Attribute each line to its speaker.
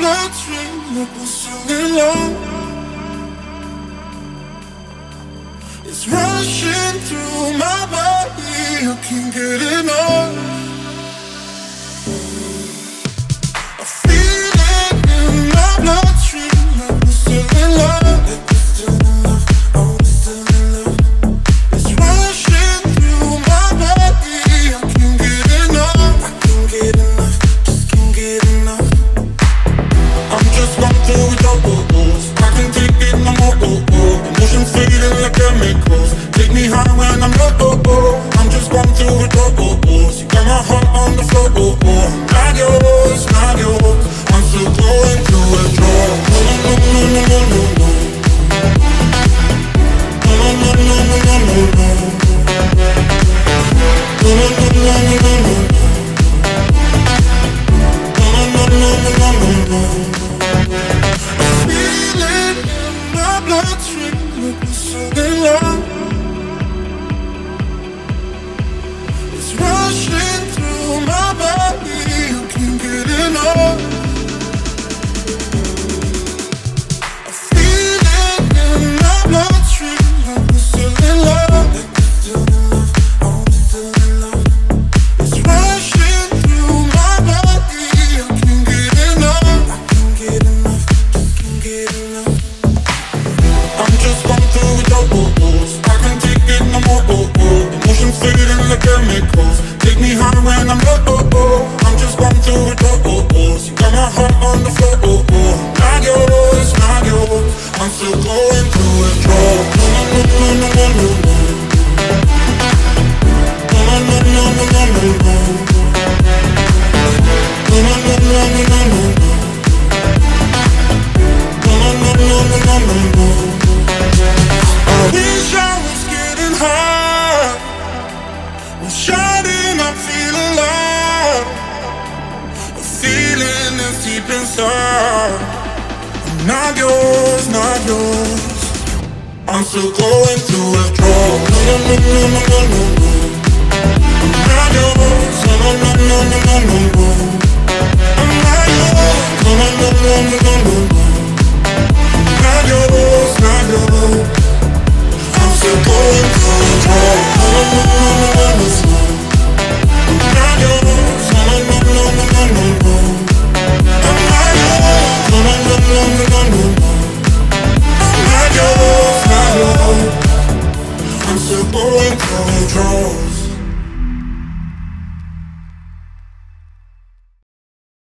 Speaker 1: bloodstream, like we're singing low. It's rushing through my body, I can't get enough. I feel it in my bloodstream, like we're still in love. Like we're still in love, oh, we're still in love. It's rushing through my body, I can't get enough. I can't get enough, just can't get enough. I'm just going through it all, I can't take it no more, emotions fading like chemicals. Take me high when I'm low, I'm just going through it all, you got my heart on the floor, not yours, not yours. I'm still going through a draw. No, no, no, no, no, no, no. No, no, no, no, no, no, no, no. No, no, no, no, no, no, no. No, no, no, no, no, no, no. I feel it in my bloodstream, like we're so in love. It's rushing through my body, you can't get enough. I feel it in my bloodstream, like we're still in love. Like we're still in love, oh, we're still in love. It's rushing through my body, I can't get enough. I can't get enough, just can't get enough. I'm just going through it all, I can't take it no more, emotions fading like chemicals. Take me high when I'm low, I'm just going through it all, you got my heart on the floor, not yours, not yours. I'm still going through it, draw. No, no, no, no, no, no, no. No, no, no, no, no, no, no, no. No, no, no, no, no, no, no, no. No, no, no, no, no, no, no, no. I wish I was getting high, I'm shining, I feel alive. A feeling is deep inside. I'm not yours, not yours. I'm still going through withdrawal. No, no, no, no, no, no, no, no. I'm not yours. No, no, no, no, no, no, no, no. I'm not yours. No, no, no, no, no, no, no, no. Not yours, not yours. I'm still going through withdrawal. No, no, no.